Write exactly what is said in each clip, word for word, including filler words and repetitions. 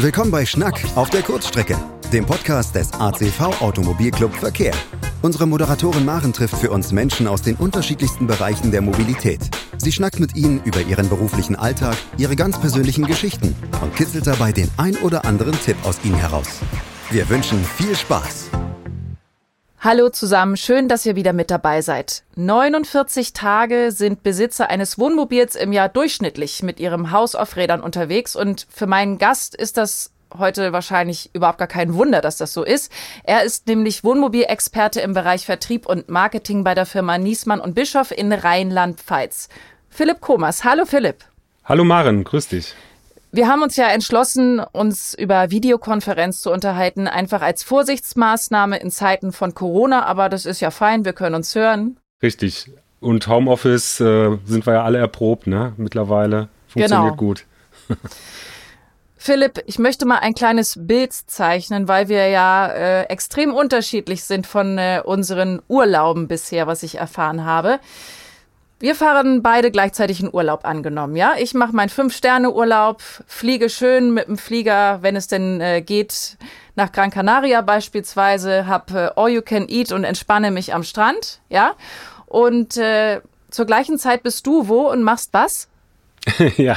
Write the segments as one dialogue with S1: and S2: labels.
S1: Willkommen bei Schnack auf der Kurzstrecke, dem Podcast des A C V Automobilclub Verkehr. Unsere Moderatorin Maren trifft für uns Menschen aus den unterschiedlichsten Bereichen der Mobilität. Sie schnackt mit ihnen über ihren beruflichen Alltag, ihre ganz persönlichen Geschichten und kitzelt dabei den ein oder anderen Tipp aus ihnen heraus. Wir wünschen viel Spaß.
S2: Hallo zusammen, schön, dass ihr wieder mit dabei seid. neunundvierzig Tage sind Besitzer eines Wohnmobils im Jahr durchschnittlich mit ihrem Haus auf Rädern unterwegs und für meinen Gast ist das heute wahrscheinlich überhaupt gar kein Wunder, dass das so ist. Er ist nämlich Wohnmobilexperte im Bereich Vertrieb und Marketing bei der Firma Niesmann und Bischoff in Rheinland-Pfalz. Philipp Komers. Hallo Philipp.
S3: Hallo Maren, grüß dich.
S2: Wir haben uns ja entschlossen, uns über Videokonferenz zu unterhalten, einfach als Vorsichtsmaßnahme in Zeiten von Corona, aber das ist ja fein, wir können uns hören.
S3: Richtig. Und Homeoffice äh, sind wir ja alle erprobt, ne? Mittlerweile funktioniert
S2: genau.
S3: gut.
S2: Philipp, ich möchte mal ein kleines Bild zeichnen, weil wir ja äh, extrem unterschiedlich sind von äh, unseren Urlauben bisher, was ich erfahren habe. Wir fahren beide gleichzeitig in Urlaub angenommen, ja? Ich mache meinen Fünf-Sterne-Urlaub, fliege schön mit dem Flieger, wenn es denn äh, geht, nach Gran Canaria beispielsweise, habe äh, All You Can Eat und entspanne mich am Strand, ja? Und äh, zur gleichen Zeit bist du wo und machst was?
S3: ja,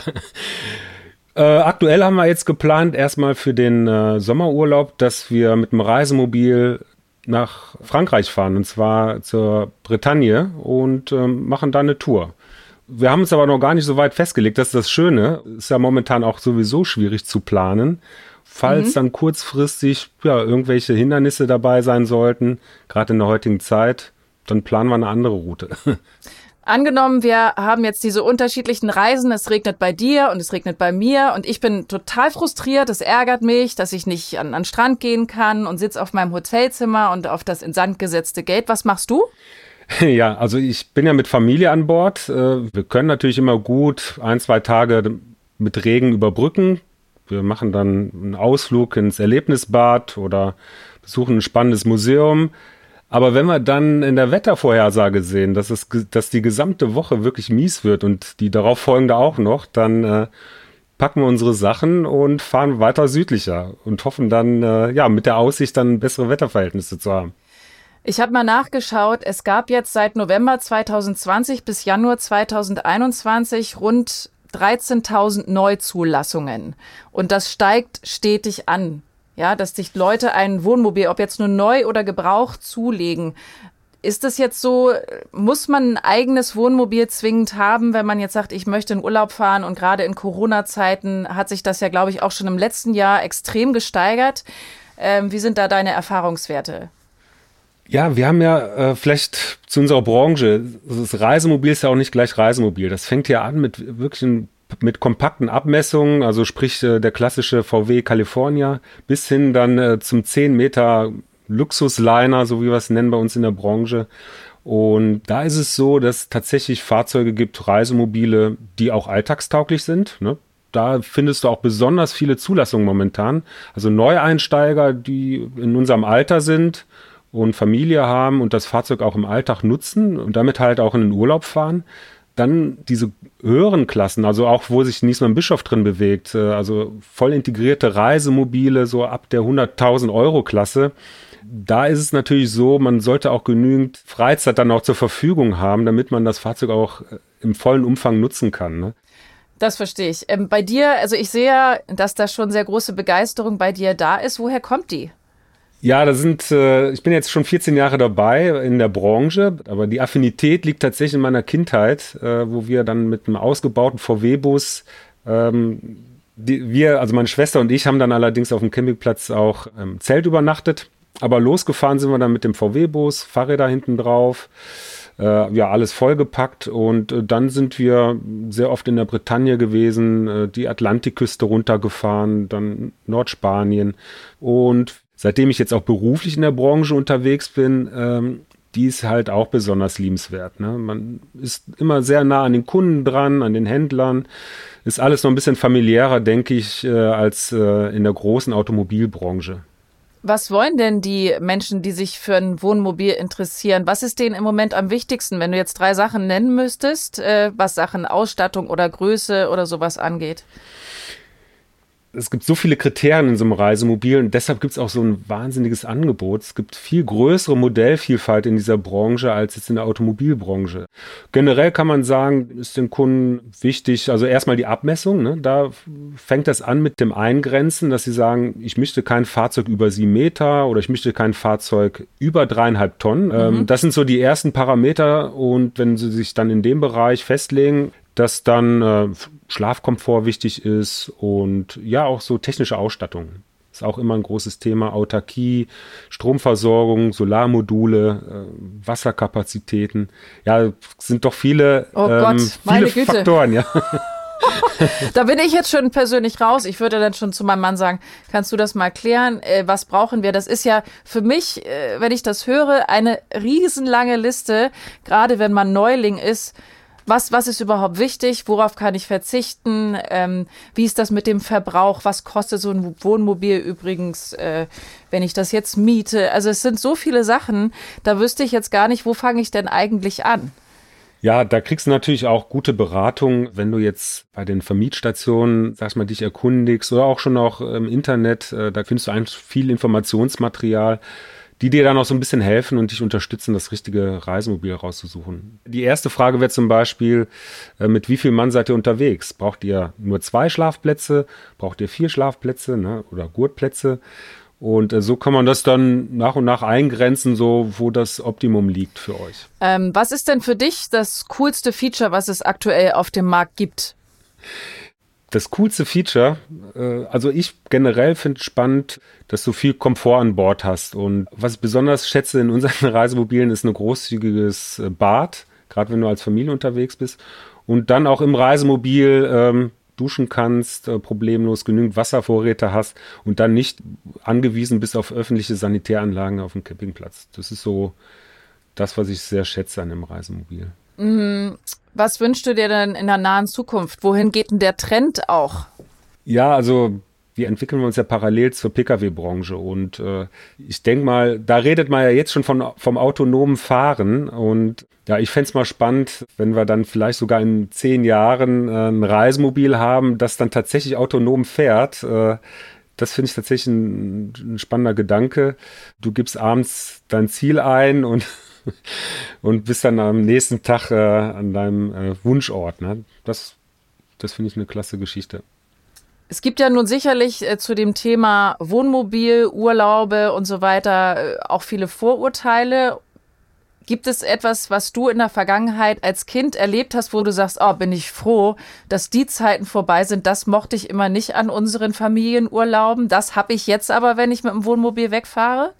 S3: äh, aktuell haben wir jetzt geplant, erstmal für den äh, Sommerurlaub, dass wir mit dem Reisemobil nach Frankreich fahren, und zwar zur Bretagne und ähm, machen da eine Tour. Wir haben uns aber noch gar nicht so weit festgelegt, das ist das Schöne. Ist ja momentan auch sowieso schwierig zu planen. Falls mhm. dann kurzfristig ja, irgendwelche Hindernisse dabei sein sollten, gerade in der heutigen Zeit, dann planen wir eine andere Route.
S2: Angenommen, wir haben jetzt diese unterschiedlichen Reisen, es regnet bei dir und es regnet bei mir und ich bin total frustriert, es ärgert mich, dass ich nicht an, an den Strand gehen kann und sitze auf meinem Hotelzimmer und auf das in Sand gesetzte Geld. Was machst du?
S3: Ja, also ich bin ja mit Familie an Bord. Wir können natürlich immer gut ein, zwei Tage mit Regen überbrücken. Wir machen dann einen Ausflug ins Erlebnisbad oder besuchen ein spannendes Museum. Aber wenn wir dann in der Wettervorhersage sehen, dass, es, dass die gesamte Woche wirklich mies wird und die darauf folgende auch noch, dann äh, packen wir unsere Sachen und fahren weiter südlicher und hoffen dann, äh, ja, mit der Aussicht dann bessere Wetterverhältnisse zu haben.
S2: Ich habe mal nachgeschaut, es gab jetzt seit November zweitausendzwanzig bis Januar zweitausendeinundzwanzig rund dreizehntausend Neuzulassungen und das steigt stetig an. Ja, dass sich Leute ein Wohnmobil, ob jetzt nur neu oder gebraucht, zulegen. Ist das jetzt so, muss man ein eigenes Wohnmobil zwingend haben, wenn man jetzt sagt, ich möchte in Urlaub fahren? Und gerade in Corona-Zeiten hat sich das ja, glaube ich, auch schon im letzten Jahr extrem gesteigert. Ähm, wie sind da deine Erfahrungswerte?
S3: Ja, wir haben ja äh, vielleicht zu unserer Branche, das Reisemobil ist ja auch nicht gleich Reisemobil. Das fängt ja an mit wirklichen mit kompakten Abmessungen, also sprich äh, der klassische V W California, bis hin dann äh, zum zehn Meter Luxusliner, so wie wir es nennen bei uns in der Branche. Und da ist es so, dass es tatsächlich Fahrzeuge gibt, Reisemobile, die auch alltagstauglich sind, ne? Da findest du auch besonders viele Zulassungen momentan. Also Neueinsteiger, die in unserem Alter sind und Familie haben und das Fahrzeug auch im Alltag nutzen und damit halt auch in den Urlaub fahren. Dann diese höheren Klassen, also auch wo sich Niesmann Bischoff drin bewegt, also voll integrierte Reisemobile, so ab der hunderttausend Euro Klasse. Da ist es natürlich so, man sollte auch genügend Freizeit dann auch zur Verfügung haben, damit man das Fahrzeug auch im vollen Umfang nutzen kann, ne?
S2: Das verstehe ich. Ähm, bei dir, also ich sehe ja, dass da schon sehr große Begeisterung bei dir da ist. Woher kommt die?
S3: Ja, da sind, äh, ich bin jetzt schon vierzehn Jahre dabei in der Branche, aber die Affinität liegt tatsächlich in meiner Kindheit, äh, wo wir dann mit einem ausgebauten V W-Bus, ähm, die, wir, also meine Schwester und ich, haben dann allerdings auf dem Campingplatz auch im Zelt übernachtet, aber losgefahren sind wir dann mit dem V W-Bus, Fahrräder hinten drauf, äh, ja, alles vollgepackt und äh, dann sind wir sehr oft in der Bretagne gewesen, äh, die Atlantikküste runtergefahren, dann Nordspanien und seitdem ich jetzt auch beruflich in der Branche unterwegs bin, ähm, die ist halt auch besonders liebenswert, ne? Man ist immer sehr nah an den Kunden dran, an den Händlern. Ist alles noch ein bisschen familiärer, denke ich, äh, als äh, in der großen Automobilbranche.
S2: Was wollen denn die Menschen, die sich für ein Wohnmobil interessieren? Was ist denen im Moment am wichtigsten, wenn du jetzt drei Sachen nennen müsstest, äh, was Sachen Ausstattung oder Größe oder sowas angeht?
S3: Es gibt so viele Kriterien in so einem Reisemobil und deshalb gibt es auch so ein wahnsinniges Angebot. Es gibt viel größere Modellvielfalt in dieser Branche als jetzt in der Automobilbranche. Generell kann man sagen, ist den Kunden wichtig, also erstmal die Abmessung. Ne? Da fängt das an mit dem Eingrenzen, dass sie sagen, ich möchte kein Fahrzeug über sieben Meter oder ich möchte kein Fahrzeug über dreieinhalb Tonnen. Mhm. Ähm, das sind so die ersten Parameter und wenn sie sich dann in dem Bereich festlegen, dass dann äh, Schlafkomfort wichtig ist und ja auch so technische Ausstattung. Ist auch immer ein großes Thema. Autarkie, Stromversorgung, Solarmodule, äh, Wasserkapazitäten. Ja, sind doch viele,
S2: oh
S3: ähm,
S2: Gott, meine
S3: viele
S2: Güte.
S3: Faktoren. Ja.
S2: Da bin ich jetzt schon persönlich raus. Ich würde dann schon zu meinem Mann sagen, kannst du das mal klären? Äh, was brauchen wir? Das ist ja für mich, äh, wenn ich das höre, eine riesenlange Liste, gerade wenn man Neuling ist. Was, was ist überhaupt wichtig? Worauf kann ich verzichten? Ähm, wie ist das mit dem Verbrauch? Was kostet so ein Wohnmobil übrigens, äh, wenn ich das jetzt miete? Also es sind so viele Sachen, da wüsste ich jetzt gar nicht, wo fange ich denn eigentlich an?
S3: Ja, da kriegst du natürlich auch gute Beratung, wenn du jetzt bei den Vermietstationen, sag ich mal, dich erkundigst oder auch schon auch im Internet, äh, da findest du eigentlich viel Informationsmaterial, die dir dann auch so ein bisschen helfen und dich unterstützen, das richtige Reisemobil rauszusuchen. Die erste Frage wäre zum Beispiel, äh, mit wie viel Mann seid ihr unterwegs? Braucht ihr nur zwei Schlafplätze? Braucht ihr vier Schlafplätze, ne? Oder Gurtplätze? Und äh, so kann man das dann nach und nach eingrenzen, so wo das Optimum liegt für euch.
S2: Ähm, was ist denn für dich das coolste Feature, was es aktuell auf dem Markt gibt?
S3: Das coolste Feature, äh, also ich generell finde es spannend, dass du viel Komfort an Bord hast. Und was ich besonders schätze in unseren Reisemobilen ist ein großzügiges äh, Bad, gerade wenn du als Familie unterwegs bist. Und dann auch im Reisemobil ähm, duschen kannst, äh, problemlos genügend Wasservorräte hast und dann nicht angewiesen bist auf öffentliche Sanitäranlagen auf dem Campingplatz. Das ist so das, was ich sehr schätze an dem Reisemobil.
S2: Mhm. Was wünschst du dir denn in der nahen Zukunft? Wohin geht denn der Trend auch?
S3: Ja, also wir entwickeln uns ja parallel zur P K W-Branche und äh, ich denke mal, da redet man ja jetzt schon von, vom autonomen Fahren und ja, ich fände es mal spannend, wenn wir dann vielleicht sogar in zehn Jahren äh, ein Reisemobil haben, das dann tatsächlich autonom fährt. Äh, das finde ich tatsächlich ein, ein spannender Gedanke. Du gibst abends dein Ziel ein und und bist dann am nächsten Tag äh, an deinem äh, Wunschort. Ne? Das, das finde ich eine klasse Geschichte.
S2: Es gibt ja nun sicherlich äh, zu dem Thema Wohnmobil, Urlaube und so weiter äh, auch viele Vorurteile. Gibt es etwas, was du in der Vergangenheit als Kind erlebt hast, wo du sagst, oh, bin ich froh, dass die Zeiten vorbei sind, das mochte ich immer nicht an unseren Familienurlauben, das habe ich jetzt aber, wenn ich mit dem Wohnmobil wegfahre?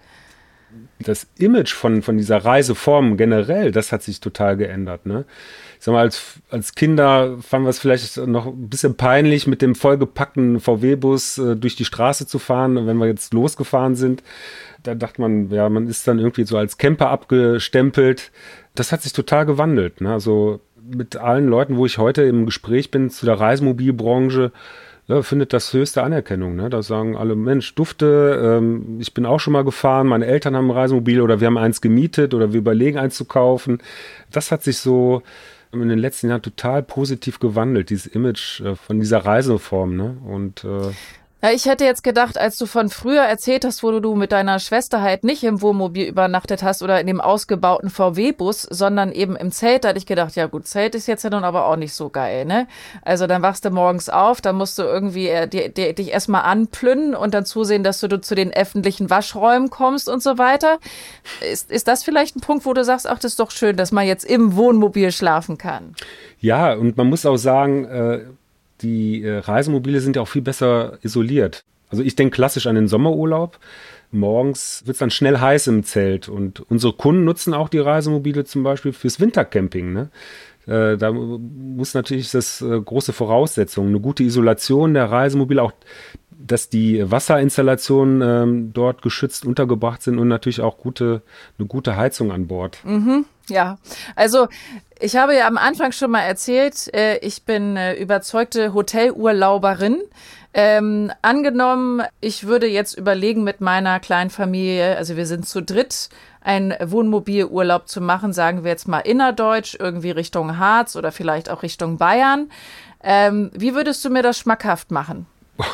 S3: Das Image von, von dieser Reiseform generell, das hat sich total geändert. Ne? Ich sag mal, als, als Kinder fanden wir es vielleicht noch ein bisschen peinlich, mit dem vollgepackten V W-Bus äh, durch die Straße zu fahren, wenn wir jetzt losgefahren sind. Da dachte man, ja, man ist dann irgendwie so als Camper abgestempelt. Das hat sich total gewandelt. Ne? Also mit allen Leuten, wo ich heute im Gespräch bin zu der Reisemobilbranche, ja, findet das höchste Anerkennung. Ne? Da sagen alle, Mensch, dufte, ähm, ich bin auch schon mal gefahren, meine Eltern haben ein Reisemobil oder wir haben eins gemietet oder wir überlegen eins zu kaufen. Das hat sich so in den letzten Jahren total positiv gewandelt, dieses Image äh, von dieser Reiseform. Ne? Und äh,
S2: Ja, ich hätte jetzt gedacht, als du von früher erzählt hast, wo du mit deiner Schwester halt nicht im Wohnmobil übernachtet hast oder in dem ausgebauten V W-Bus, sondern eben im Zelt, da hatte ich gedacht, ja gut, Zelt ist jetzt ja nun aber auch nicht so geil, ne? Also dann wachst du morgens auf, dann musst du irgendwie äh, die, die, dich erstmal anplünnen und dann zusehen, dass du, du zu den öffentlichen Waschräumen kommst und so weiter. Ist, ist das vielleicht ein Punkt, wo du sagst, ach, das ist doch schön, dass man jetzt im Wohnmobil schlafen kann?
S3: Ja, und man muss auch sagen, äh, die äh, Reisemobile sind ja auch viel besser isoliert. Also ich denke klassisch an den Sommerurlaub. Morgens wird es dann schnell heiß im Zelt und unsere Kunden nutzen auch die Reisemobile zum Beispiel fürs Wintercamping. Ne? Äh, da muss natürlich das äh, große Voraussetzung, eine gute Isolation der Reisemobile, auch dass die Wasserinstallationen ähm, dort geschützt untergebracht sind und natürlich auch gute, eine gute Heizung an Bord.
S2: Mhm, ja, also ich habe ja am Anfang schon mal erzählt, äh, ich bin äh, überzeugte Hotelurlauberin. Ähm, angenommen, ich würde jetzt überlegen, mit meiner kleinen Familie, also wir sind zu dritt, einen Wohnmobilurlaub zu machen, sagen wir jetzt mal innerdeutsch, irgendwie Richtung Harz oder vielleicht auch Richtung Bayern. Ähm, wie würdest du mir das schmackhaft machen?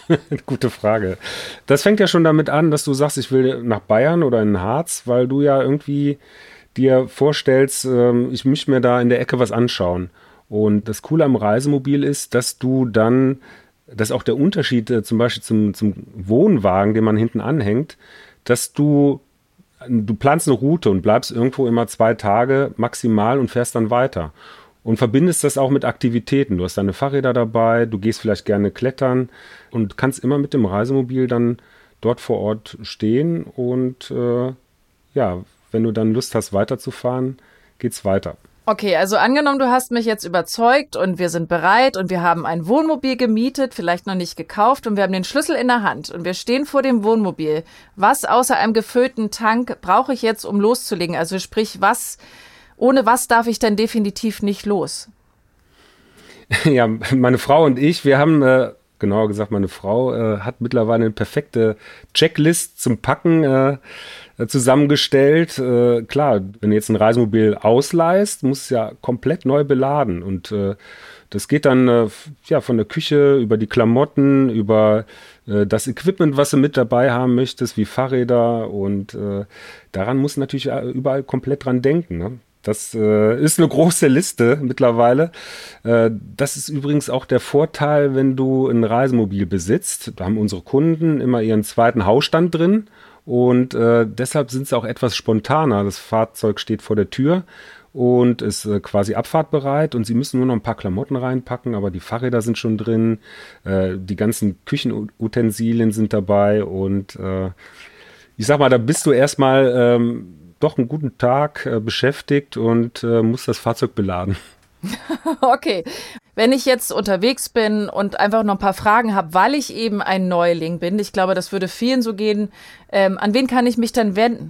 S3: Gute Frage. Das fängt ja schon damit an, dass du sagst, ich will nach Bayern oder in den Harz, weil du ja irgendwie dir vorstellst, ähm, ich möchte mir da in der Ecke was anschauen. Und das Coole am Reisemobil ist, dass du dann, dass auch der Unterschied äh, zum Beispiel zum, zum Wohnwagen, den man hinten anhängt, dass du, du planst eine Route und bleibst irgendwo immer zwei Tage maximal und fährst dann weiter. Und verbindest das auch mit Aktivitäten. Du hast deine Fahrräder dabei, du gehst vielleicht gerne klettern und kannst immer mit dem Reisemobil dann dort vor Ort stehen. Und äh, ja, wenn du dann Lust hast, weiterzufahren, geht's weiter.
S2: Okay, also angenommen, du hast mich jetzt überzeugt und wir sind bereit und wir haben ein Wohnmobil gemietet, vielleicht noch nicht gekauft und wir haben den Schlüssel in der Hand und wir stehen vor dem Wohnmobil. Was außer einem gefüllten Tank brauche ich jetzt, um loszulegen? Also sprich, was... Ohne was darf ich denn definitiv nicht los?
S3: Ja, meine Frau und ich, wir haben, äh, genauer gesagt, meine Frau äh, hat mittlerweile eine perfekte Checklist zum Packen äh, zusammengestellt. Äh, klar, wenn du jetzt ein Reisemobil ausleihst, musst du es ja komplett neu beladen. Und äh, das geht dann äh, ja, von der Küche über die Klamotten, über äh, das Equipment, was du mit dabei haben möchtest, wie Fahrräder. Und äh, daran musst du natürlich überall komplett dran denken, ne? Das äh, ist eine große Liste mittlerweile. Äh, das ist übrigens auch der Vorteil, wenn du ein Reisemobil besitzt. Da haben unsere Kunden immer ihren zweiten Hausstand drin und äh, deshalb sind sie auch etwas spontaner. Das Fahrzeug steht vor der Tür und ist äh, quasi abfahrtbereit und sie müssen nur noch ein paar Klamotten reinpacken, aber die Fahrräder sind schon drin, äh, die ganzen Küchenutensilien sind dabei und äh, ich sag mal, da bist du erstmal ähm, doch einen guten Tag äh, beschäftigt und äh, muss das Fahrzeug beladen.
S2: Okay, wenn ich jetzt unterwegs bin und einfach noch ein paar Fragen habe, weil ich eben ein Neuling bin, ich glaube, das würde vielen so gehen, ähm, an wen kann ich mich dann wenden?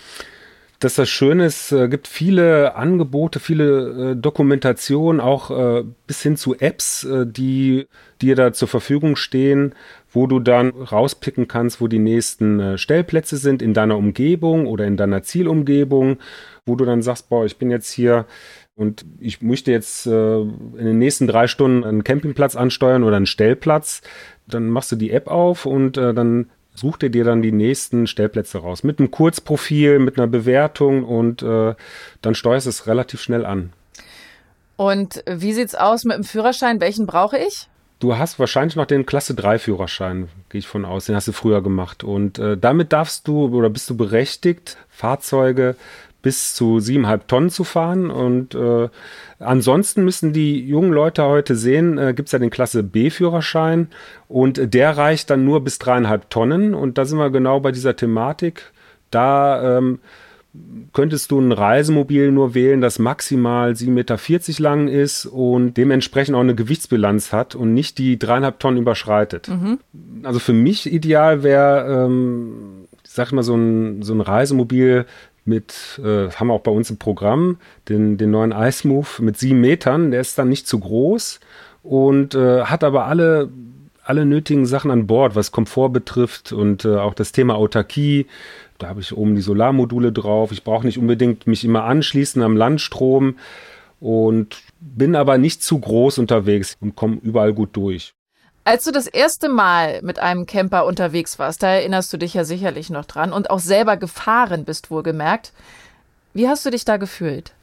S3: Dass das Schöne ist, es gibt viele Angebote, viele äh, Dokumentationen, auch äh, bis hin zu Apps, äh, die dir da zur Verfügung stehen, wo du dann rauspicken kannst, wo die nächsten äh, Stellplätze sind in deiner Umgebung oder in deiner Zielumgebung, wo du dann sagst, boah, ich bin jetzt hier und ich möchte jetzt äh, in den nächsten drei Stunden einen Campingplatz ansteuern oder einen Stellplatz. Dann machst du die App auf und äh, dann sucht er dir dann die nächsten Stellplätze raus. Mit einem Kurzprofil, mit einer Bewertung und äh, dann steuerst du es relativ schnell an.
S2: Und wie sieht's aus mit dem Führerschein? Welchen brauche ich?
S3: Du hast wahrscheinlich noch den Klasse drei Führerschein, gehe ich von aus. Den hast du früher gemacht. Und äh, damit darfst du oder bist du berechtigt, Fahrzeuge bis zu siebeneinhalb Tonnen zu fahren. Und äh, ansonsten müssen die jungen Leute heute sehen, äh, gibt es ja den Klasse B-Führerschein und der reicht dann nur bis dreieinhalb Tonnen. Und da sind wir genau bei dieser Thematik. Da ähm, könntest du ein Reisemobil nur wählen, das maximal sieben Meter vierzig lang ist und dementsprechend auch eine Gewichtsbilanz hat und nicht die dreieinhalb Tonnen überschreitet. Mhm. Also für mich ideal wäre, ähm, ich sag mal, so ein, so ein Reisemobil mit, äh, haben wir auch bei uns im Programm, den, den neuen iSmooth mit sieben Metern. Der ist dann nicht zu groß und äh, hat aber alle, alle nötigen Sachen an Bord, was Komfort betrifft und äh, auch das Thema Autarkie. Da habe ich oben die Solarmodule drauf. Ich brauche nicht unbedingt mich immer anschließen am Landstrom und bin aber nicht zu groß unterwegs und komme überall gut durch.
S2: Als du das erste Mal mit einem Camper unterwegs warst, da erinnerst du dich ja sicherlich noch dran und auch selber gefahren bist, wohlgemerkt. Wie hast du dich da gefühlt?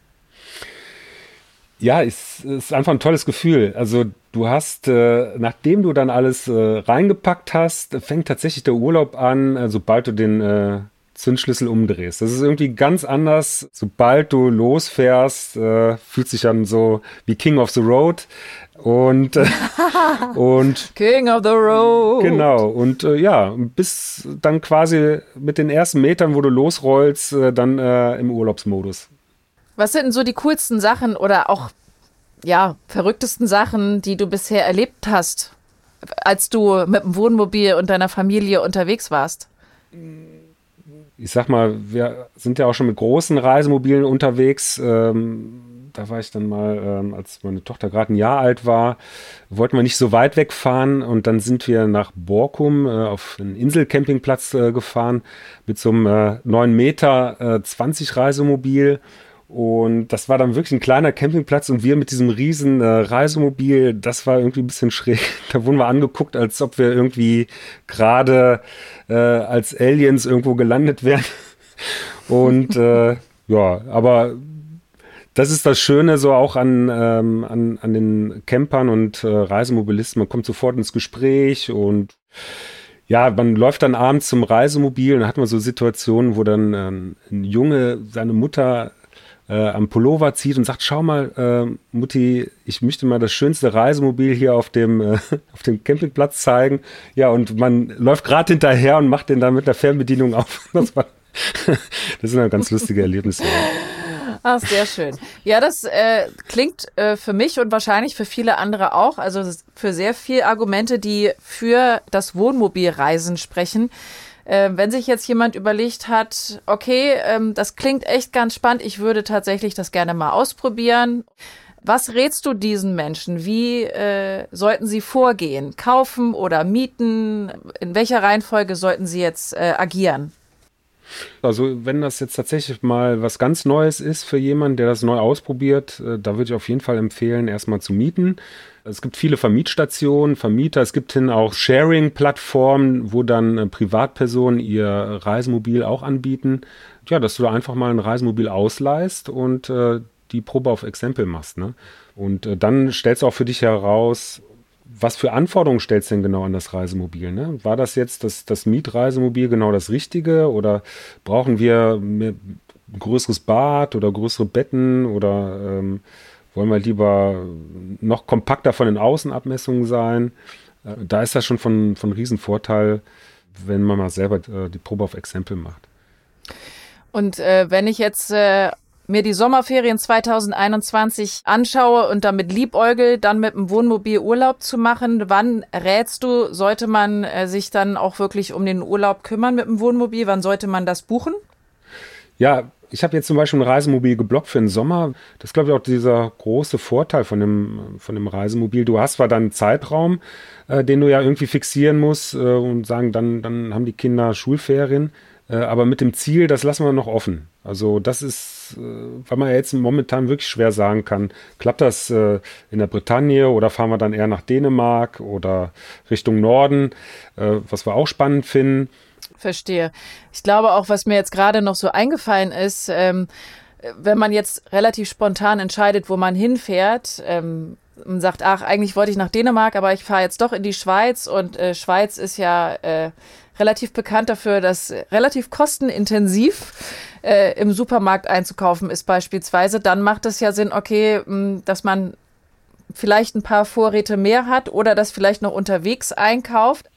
S3: Ja, es ist einfach ein tolles Gefühl. Also du hast, äh, nachdem du dann alles äh, reingepackt hast, fängt tatsächlich der Urlaub an, äh, sobald du den äh, Zündschlüssel umdrehst. Das ist irgendwie ganz anders. Sobald du losfährst, äh, fühlt sich dann so wie King of the Road. Und, äh, und
S2: King of the Road.
S3: Genau. Und äh, ja, bis dann quasi mit den ersten Metern, wo du losrollst, äh, dann äh, im Urlaubsmodus.
S2: Was sind denn so die coolsten Sachen oder auch ja verrücktesten Sachen, die du bisher erlebt hast, als du mit dem Wohnmobil und deiner Familie unterwegs warst?
S3: Ich sag mal, wir sind ja auch schon mit großen Reisemobilen unterwegs. Ähm, da war ich dann mal, ähm, als meine Tochter gerade ein Jahr alt war, wollten wir nicht so weit wegfahren und dann sind wir nach Borkum äh, auf einen Inselcampingplatz äh, gefahren mit so einem äh, neun Meter zwanzig Reisemobil Und das war dann wirklich ein kleiner Campingplatz und wir mit diesem riesen äh, Reisemobil, das war irgendwie ein bisschen schräg. Da wurden wir angeguckt, als ob wir irgendwie gerade äh, als Aliens irgendwo gelandet wären. Und äh, ja, aber das ist das Schöne so auch an, ähm, an, an den Campern und äh, Reisemobilisten. Man kommt sofort ins Gespräch und ja, man läuft dann abends zum Reisemobil und dann hat man so Situationen, wo dann ähm, ein Junge seine Mutter äh, am Pullover zieht und sagt, schau mal, äh, Mutti, ich möchte mal das schönste Reisemobil hier auf dem, äh, auf dem Campingplatz zeigen. Ja, und man läuft gerade hinterher und macht den dann mit der Fernbedienung auf. Das, war, das sind dann ganz lustige Erlebnisse.
S2: Ach, sehr schön. Ja, das äh, klingt äh, für mich und wahrscheinlich für viele andere auch, also für sehr viele Argumente, die für das Wohnmobilreisen sprechen. Äh, wenn sich jetzt jemand überlegt hat, okay, ähm, das klingt echt ganz spannend, ich würde tatsächlich das gerne mal ausprobieren. Was rätst du diesen Menschen? Wie äh, sollten sie vorgehen? Kaufen oder mieten? In welcher Reihenfolge sollten sie jetzt äh, agieren?
S3: Also wenn das jetzt tatsächlich mal was ganz Neues ist für jemanden, der das neu ausprobiert, äh, da würde ich auf jeden Fall empfehlen, erstmal zu mieten. Es gibt viele Vermietstationen, Vermieter, es gibt hin auch Sharing-Plattformen, wo dann äh, Privatpersonen ihr Reisemobil auch anbieten. Ja, dass du da einfach mal ein Reisemobil ausleihst und äh, die Probe auf Exempel machst. Ne? Und äh, dann stellst du auch für dich heraus, was für Anforderungen stellst du denn genau an das Reisemobil? Ne? War das jetzt das, das Mietreisemobil genau das Richtige oder brauchen wir mehr, ein größeres Bad oder größere Betten oder ähm, wollen wir lieber noch kompakter von den Außenabmessungen sein? Äh, da ist das schon von, von Riesenvorteil, wenn man mal selber äh, die Probe auf Exempel macht.
S2: Und äh, wenn ich jetzt äh mir die Sommerferien zwanzig einundzwanzig anschaue und damit liebäugel, dann mit dem Wohnmobil Urlaub zu machen, wann rätst du, sollte man äh, sich dann auch wirklich um den Urlaub kümmern mit dem Wohnmobil? Wann sollte man das buchen?
S3: Ja, ich habe jetzt zum Beispiel ein Reisemobil geblockt für den Sommer. Das ist, glaube ich, auch dieser große Vorteil von dem, von dem Reisemobil. Du hast zwar dann einen Zeitraum, äh, den du ja irgendwie fixieren musst äh, und sagen, dann, dann haben die Kinder Schulferien. Aber mit dem Ziel, das lassen wir noch offen. Also das ist, weil man ja jetzt momentan wirklich schwer sagen kann, klappt das in der Bretagne oder fahren wir dann eher nach Dänemark oder Richtung Norden, was wir auch spannend finden.
S2: Verstehe. Ich glaube auch, was mir jetzt gerade noch so eingefallen ist, ähm, wenn man jetzt relativ spontan entscheidet, wo man hinfährt, ähm, und sagt, ach, eigentlich wollte ich nach Dänemark, aber ich fahre jetzt doch in die Schweiz und äh, Schweiz ist ja äh, relativ bekannt dafür, dass relativ kostenintensiv äh, im Supermarkt einzukaufen ist beispielsweise. Dann macht es ja Sinn, okay, mh, dass man vielleicht ein paar Vorräte mehr hat oder das vielleicht noch unterwegs einkauft.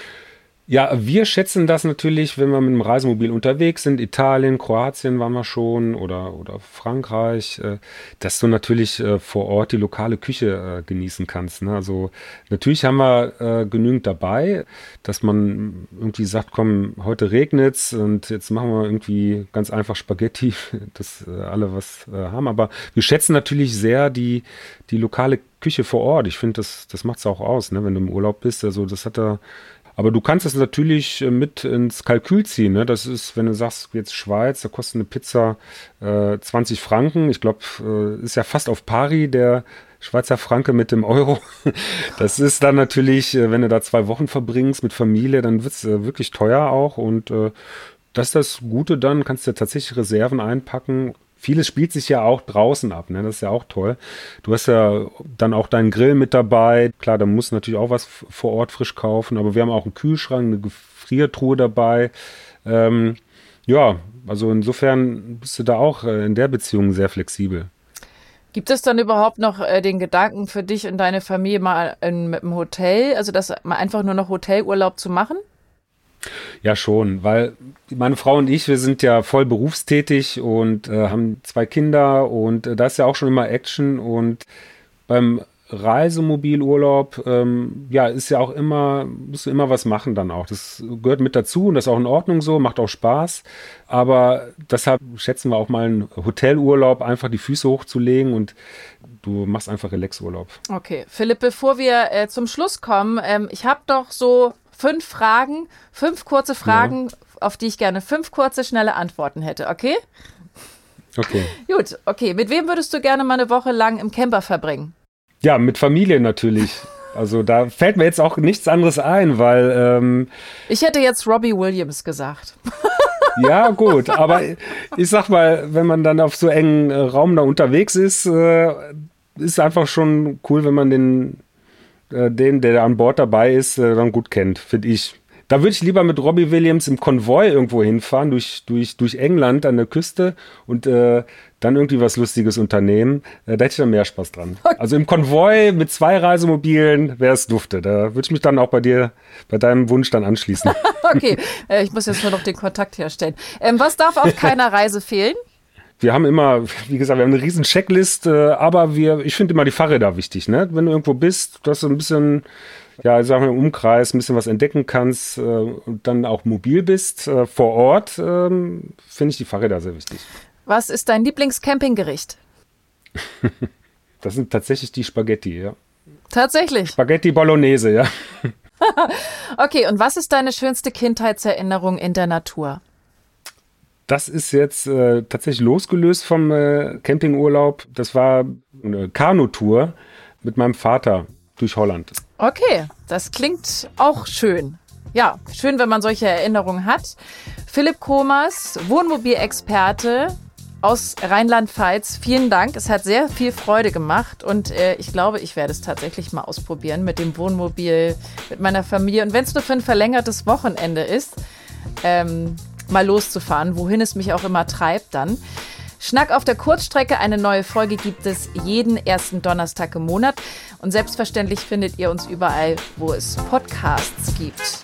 S3: Ja, wir schätzen das natürlich, wenn wir mit dem Reisemobil unterwegs sind, Italien, Kroatien waren wir schon oder, oder Frankreich, äh, dass du natürlich äh, vor Ort die lokale Küche äh, genießen kannst. Ne? Also natürlich haben wir äh, genügend dabei, dass man irgendwie sagt, komm, heute regnet's und jetzt machen wir irgendwie ganz einfach Spaghetti, dass äh, alle was äh, haben. Aber wir schätzen natürlich sehr die, die lokale Küche vor Ort. Ich finde, das, das macht's auch aus, ne? Wenn du im Urlaub bist. Also das hat da Aber du kannst es natürlich mit ins Kalkül ziehen. Ne? Das ist, wenn du sagst, jetzt Schweiz, da kostet eine Pizza äh, zwanzig Franken. Ich glaube, äh, ist ja fast auf pari der Schweizer Franke mit dem Euro. Das ist dann natürlich, äh, wenn du da zwei Wochen verbringst mit Familie, dann wird es äh, wirklich teuer auch. Und äh, das ist das Gute dann, kannst du tatsächlich Reserven einpacken. Vieles spielt sich ja auch draußen ab, ne? Das ist ja auch toll. Du hast ja dann auch deinen Grill mit dabei. Klar, da musst du natürlich auch was vor Ort frisch kaufen, aber wir haben auch einen Kühlschrank, eine Gefriertruhe dabei. Ähm, ja, also insofern bist du da auch in der Beziehung sehr flexibel.
S2: Gibt es dann überhaupt noch äh, den Gedanken für dich und deine Familie mal in, mit dem Hotel, also das mal einfach nur noch Hotelurlaub zu machen?
S3: Ja, schon, weil meine Frau und ich, wir sind ja voll berufstätig und äh, haben zwei Kinder und äh, da ist ja auch schon immer Action und beim Reisemobilurlaub, ähm, ja, ist ja auch immer, musst du immer was machen dann auch. Das gehört mit dazu und das ist auch in Ordnung so, macht auch Spaß, aber deshalb schätzen wir auch mal einen Hotelurlaub, einfach die Füße hochzulegen und du machst einfach Relaxurlaub.
S2: Okay, Philipp, bevor wir äh, zum Schluss kommen, ähm, ich habe doch so fünf Fragen, fünf kurze Fragen, ja, auf die ich gerne fünf kurze, schnelle Antworten hätte, okay?
S3: Okay.
S2: Gut, okay. Mit wem würdest du gerne mal eine Woche lang im Camper verbringen?
S3: Ja, mit Familie natürlich. Also da fällt mir jetzt auch nichts anderes ein, weil... Ähm,
S2: ich hätte jetzt Robbie Williams gesagt.
S3: Ja, gut, aber ich sag mal, wenn man dann auf so engen Raum da unterwegs ist, äh, ist einfach schon cool, wenn man den, äh, den der an Bord dabei ist, äh, dann gut kennt, finde ich. Da würde ich lieber mit Robbie Williams im Konvoi irgendwo hinfahren, durch, durch, durch England an der Küste und äh, dann irgendwie was Lustiges unternehmen. Äh, da hätte ich dann mehr Spaß dran. Okay. Also im Konvoi mit zwei Reisemobilen wäre es dufte. Da würde ich mich dann auch bei dir, bei deinem Wunsch dann anschließen.
S2: Okay, äh, ich muss jetzt nur noch den Kontakt herstellen. Ähm, was darf auf keiner Reise fehlen?
S3: Wir haben immer, wie gesagt, wir haben eine riesen Checklist, äh, aber wir, ich finde immer die Fahrräder wichtig, ne? Wenn du irgendwo bist, dass du ein bisschen, ja, sagen wir im Umkreis ein bisschen was entdecken kannst äh, und dann auch mobil bist äh, vor Ort, äh, finde ich die Fahrräder sehr wichtig.
S2: Was ist dein Lieblingscampinggericht?
S3: Das sind tatsächlich die Spaghetti, ja.
S2: Tatsächlich?
S3: Spaghetti Bolognese, ja.
S2: Okay, und was ist deine schönste Kindheitserinnerung in der Natur?
S3: Das ist jetzt äh, tatsächlich losgelöst vom äh, Campingurlaub. Das war eine Kanutour mit meinem Vater durch Holland.
S2: Okay, das klingt auch schön. Ja, schön, wenn man solche Erinnerungen hat. Philipp Komers, Wohnmobilexperte aus Rheinland-Pfalz. Vielen Dank. Es hat sehr viel Freude gemacht und äh, ich glaube, ich werde es tatsächlich mal ausprobieren mit dem Wohnmobil, mit meiner Familie. Und wenn es nur für ein verlängertes Wochenende ist, ähm, mal loszufahren, wohin es mich auch immer treibt dann. Schnack auf der Kurzstrecke, eine neue Folge gibt es jeden ersten Donnerstag im Monat. Und selbstverständlich findet ihr uns überall, wo es Podcasts gibt.